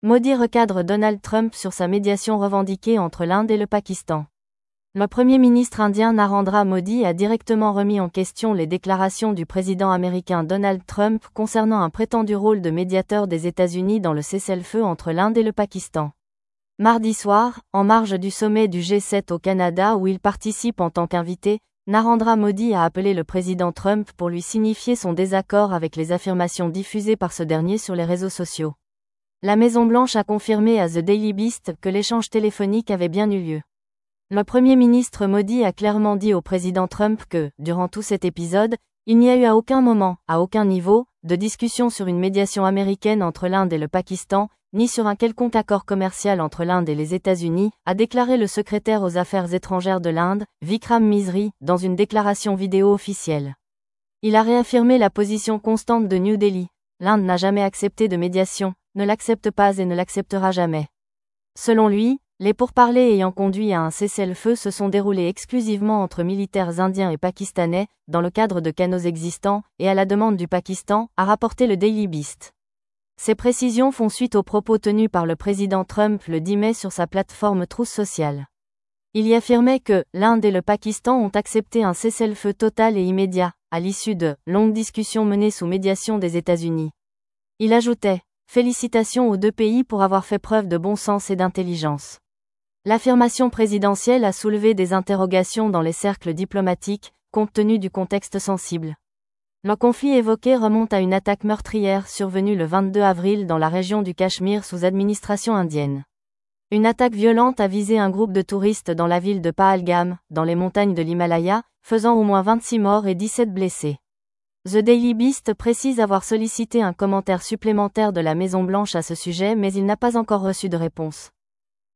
Modi recadre Donald Trump sur sa médiation revendiquée entre l'Inde et le Pakistan. Le Premier ministre indien Narendra Modi a directement remis en question les déclarations du président américain Donald Trump concernant un prétendu rôle de médiateur des États-Unis dans le cessez-le-feu entre l'Inde et le Pakistan. Mardi soir, en marge du sommet du G7 au Canada où il participe en tant qu'invité, Narendra Modi a appelé le président Trump pour lui signifier son désaccord avec les affirmations diffusées par ce dernier sur les réseaux sociaux. La Maison-Blanche a confirmé à The Daily Beast que l'échange téléphonique avait bien eu lieu. Le Premier ministre Modi a clairement dit au président Trump que, durant tout cet épisode, il n'y a eu à aucun moment, à aucun niveau, de discussion sur une médiation américaine entre l'Inde et le Pakistan, ni sur un quelconque accord commercial entre l'Inde et les États-Unis, a déclaré le secrétaire aux Affaires étrangères de l'Inde, Vikram Misri, dans une déclaration vidéo officielle. Il a réaffirmé la position constante de New Delhi. L'Inde n'a jamais accepté de médiation, ne l'accepte pas et ne l'acceptera jamais. Selon lui, les pourparlers ayant conduit à un cessez-le-feu se sont déroulés exclusivement entre militaires indiens et pakistanais, dans le cadre de canaux existants, et à la demande du Pakistan, a rapporté le Daily Beast. Ces précisions font suite aux propos tenus par le président Trump le 10 mai sur sa plateforme Truth Social. Il y affirmait que l'Inde et le Pakistan ont accepté un cessez-le-feu total et immédiat, à l'issue de longues discussions menées sous médiation des États-Unis. Il ajoutait « Félicitations aux deux pays pour avoir fait preuve de bon sens et d'intelligence ». L'affirmation présidentielle a soulevé des interrogations dans les cercles diplomatiques, compte tenu du contexte sensible. Le conflit évoqué remonte à une attaque meurtrière survenue le 22 avril dans la région du Cachemire sous administration indienne. Une attaque violente a visé un groupe de touristes dans la ville de Pahalgam, dans les montagnes de l'Himalaya, faisant au moins 26 morts et 17 blessés. The Daily Beast précise avoir sollicité un commentaire supplémentaire de la Maison-Blanche à ce sujet mais il n'a pas encore reçu de réponse.